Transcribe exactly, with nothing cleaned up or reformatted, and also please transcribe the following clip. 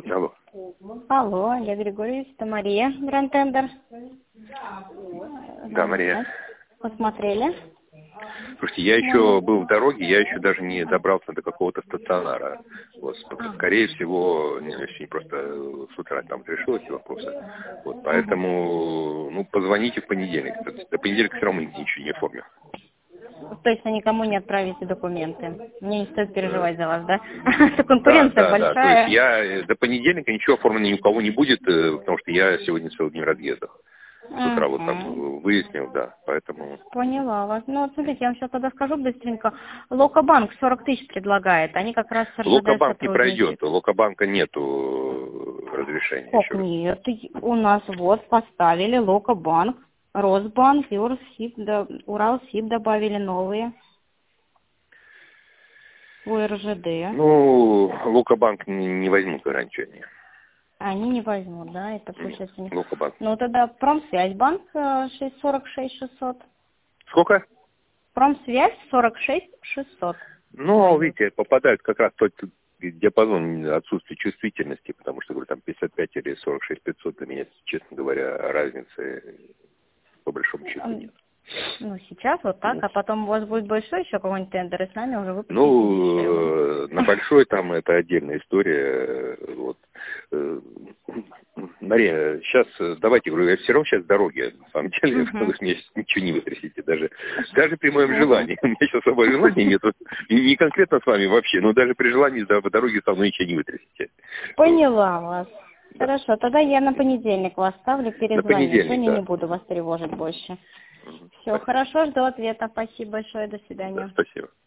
Алло. Алло, Олег Григорьевич, это Мария, Гранд-Тендер. Да, Мария. Посмотрели? Слушайте, я еще был в дороге, я еще даже не добрался до какого-то стационара. Вот, скорее всего, не, не просто с утра там решил эти вопросы. Вот, поэтому, ну, позвоните в понедельник. До понедельника все равно ничего не оформлю. То есть вы никому не отправите документы. Мне не стоит переживать за вас, да? Что конкуренция да, да, большая. Да. То есть я до понедельника ничего оформлено ни у кого не будет, потому что я сегодня целый день в разъездах. С утра вот там выяснил, да, поэтому... Поняла вас. Ну, вот смотрите, я вам сейчас тогда скажу быстренько. Локобанк сорок тысяч предлагает, они как раз с эр жэ дэ Локобанк не пройдет, сотрудничают. у Локобанка нету разрешения. Как еще. нет? У нас вот поставили Локобанк, Росбанк и Уралсиб, да, Уралсиб добавили новые. У эр жэ дэ. Ну, Локобанк не, не возьмут гарантию они. Они не возьмут, да, это получается не... Локобанк. Ну, тогда Промсвязьбанк сорок шесть шестьсот. Сколько? Промсвязь сорок шесть шестьсот. Ну, Пойдет. видите, попадают как раз в тот диапазон отсутствия чувствительности, потому что, говорю, там пятьдесят пять или сорок шесть тысяч пятьсот для меня, честно говоря, разницы по большому счету нет. Ну, сейчас вот так, а потом у вас будет большой еще какой-нибудь тендер, и с нами уже выпустите Ну, дешевле. на большой там это отдельная история. Вот. Мария, сейчас давайте, говорю, я все равно сейчас в дороге, на самом деле, Угу. потому что меня сейчас ничего не вытрясите, даже, даже при моем желании. У меня сейчас с собой желания нету, не конкретно с вами вообще, но даже при желании да, по дороге со мной ничего не вытрясите. Поняла вас. Да. Хорошо, тогда я на понедельник вас ставлю, На перезвоню. понедельник, Сегодня да. не буду вас тревожить больше. Все, Спасибо. хорошо, жду ответа. Спасибо большое, до Да, свидания. спасибо.